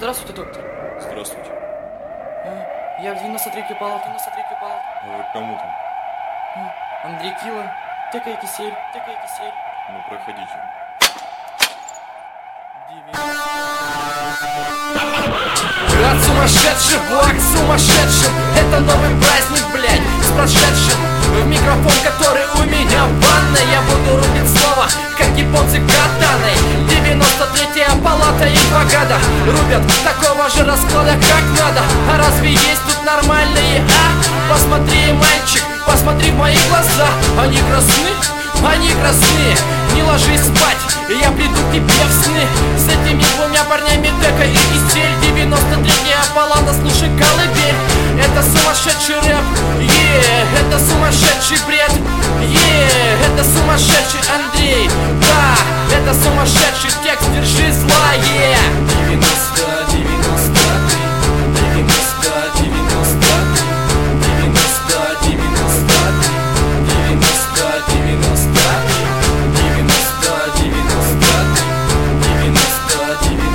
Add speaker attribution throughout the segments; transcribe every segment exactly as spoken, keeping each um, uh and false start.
Speaker 1: Здравствуйте, доктор.
Speaker 2: Здравствуйте.
Speaker 1: А, Я в девяносто третью палату, девяносто третью палату.
Speaker 2: А вы к кому там?
Speaker 1: А, Андрей Кила, тыкай кисель, тыкай кисель.
Speaker 2: Ну, проходите.
Speaker 3: От сумасшедших влаг сумасшедшим. Это новый праздник, блядь, с прошедшим. В микрофон, который у меня в ванной, я буду рубить слово, как японцы катаной. девяносто третья палата и два гада рубят такого же расклада, как надо. А разве есть тут нормальные, а? Посмотри, мальчик, посмотри в мои глаза. Они красны, они красны. Не ложись спать, я приду к тебе в сны. С этими двумя парнями дека и кисель. девяносто третья палата, слушай колыбель. Это сумасшедший рэп, е, это сумасшедший бред, е, это сумасшедший Андрей, да, это сумасшедший текст, держи зла, е. девяносто, девяносто три, девяносто, девяносто три, девяносто, девяносто три, девяносто, девяносто три, девяносто, девяносто три, девяносто, девяносто три,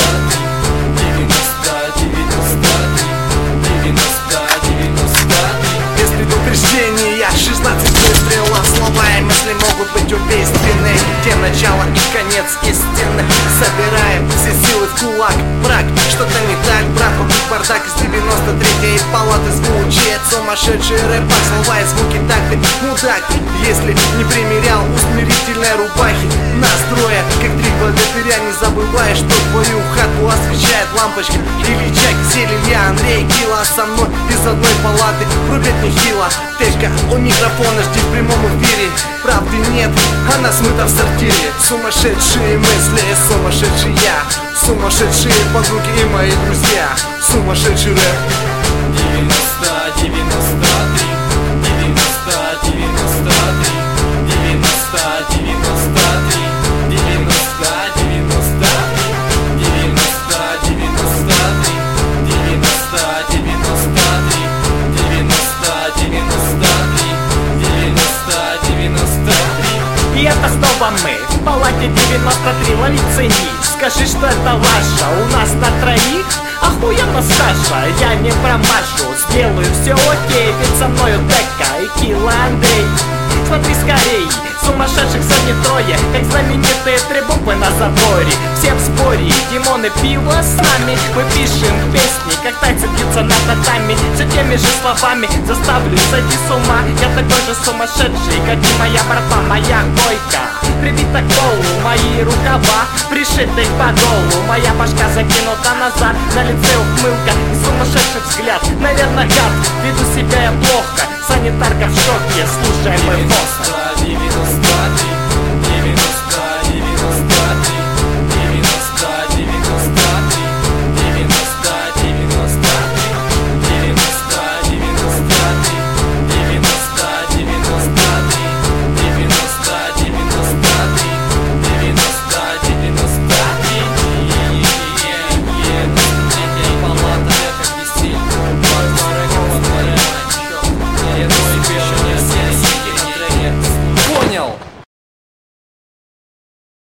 Speaker 3: девяносто, девяносто три, девяносто, девяносто три.
Speaker 4: Без предупреждения шестнадцать выстрелов. Слова и мысли могут быть убийственны. Где начало и конец истины. Собираем все силы в кулак. Враг, что-то не так, брат. Вокруг бардак из девяносто третьей палаты звучит сумасшедший рэп. Слова и звуки, так ты мудак. Если не примерял усмирительной рубахи, настроя, как три богатыря, не забывай, что твою хату освещает лампочка. Ильича, кисель, Илья, Андрей Кила со мной из одной палаты рубят нехило. Течка у микрофона, жди в прямом эфире. Правды нет, она смыта в сортире. Сумасшедшие мысли, сумасшедший я, сумасшедшие подруги и мои друзья. Сумасшедший рэп.
Speaker 3: девяносто, девяносто три, девяносто, девяносто три, девяносто, девяносто три, девяносто, девяносто три, девяносто, девяносто три, девяносто, девяносто три, девяносто, девяносто три, девяносто, девяносто три.
Speaker 5: И это снова мы в палате девяносто три. Лови, цени, скажи, что это ваша. У нас на троих охуенно Саша. Я не промашу, сделаю все окей. Ведь со мною Дека и Кила Андрей. Смотри скорей, сумасшедших сегодня трое, как знаменитые три буквы на заборе. Все в сборе, Димон и Пиво с нами. Мы пишем песни, как танцы бьются на татами. Все теми же словами заставлю сойти с ума. Я такой же сумасшедший, как и моя братва, моя койка прибита к полу, мои рукава пришиты к подолу. Моя башка закинута назад, на лице ухмылка и сумасшедший взгляд. Наверное, гад, веду себя я плохо. Санитарка в шоке, слушай мой босс.
Speaker 3: девяносто, девяносто три,